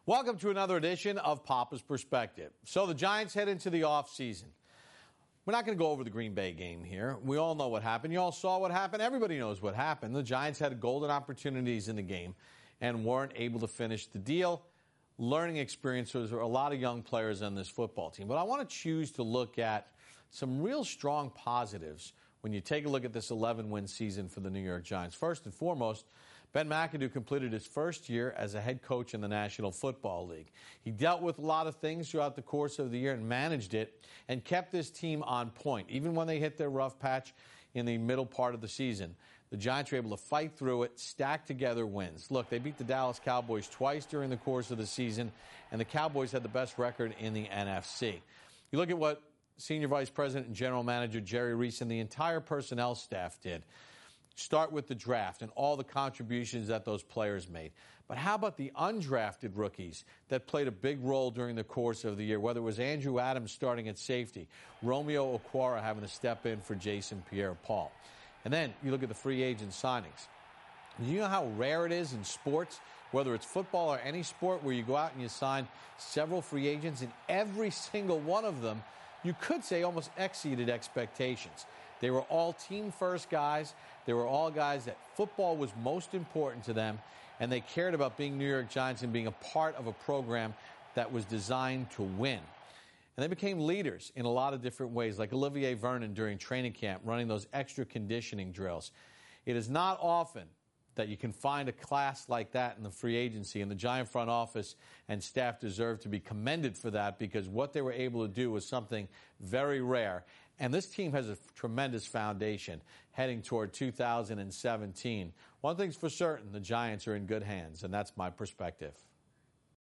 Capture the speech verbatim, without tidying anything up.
Welcome to another edition of Papa's Perspective. So the Giants head into the offseason. We're not going to go over the Green Bay game here. We all know what happened. You all saw what happened. Everybody knows what happened. The Giants had golden opportunities in the game and weren't able to finish the deal. Learning experiences for a lot of young players on this football team. But I want to choose to look at some real strong positives when you take a look at this eleven-win season for the New York Giants. First and foremost, Ben McAdoo completed his first year as a head coach in the National Football League. He dealt with a lot of things throughout the course of the year and managed it and kept this team on point. Even when they hit their rough patch in the middle part of the season, the Giants were able to fight through it, stack together wins. Look, they beat the Dallas Cowboys twice during the course of the season, and the Cowboys had the best record in the N F C. You look at what Senior Vice President and General Manager Jerry Reese and the entire personnel staff did. Start with the draft and all the contributions that those players made. But how about the undrafted rookies that played a big role during the course of the year, whether it was Andrew Adams starting at safety, Romeo Okwara having to step in for Jason Pierre-Paul. And then you look at the free agent signings. You know how rare it is in sports, whether it's football or any sport, where you go out and you sign several free agents, and every single one of them, you could say, almost exceeded expectations. They were all team-first guys. They were all guys that football was most important to them, and they cared about being New York Giants and being a part of a program that was designed to win. And they became leaders in a lot of different ways, like Olivier Vernon during training camp, running those extra conditioning drills. It is not often that you can find a class like that in the free agency, and the Giant front office and staff deserve to be commended for that, because what they were able to do was something very rare. And this team has a tremendous foundation heading toward two thousand seventeen. One thing's for certain, the Giants are in good hands, and that's my perspective.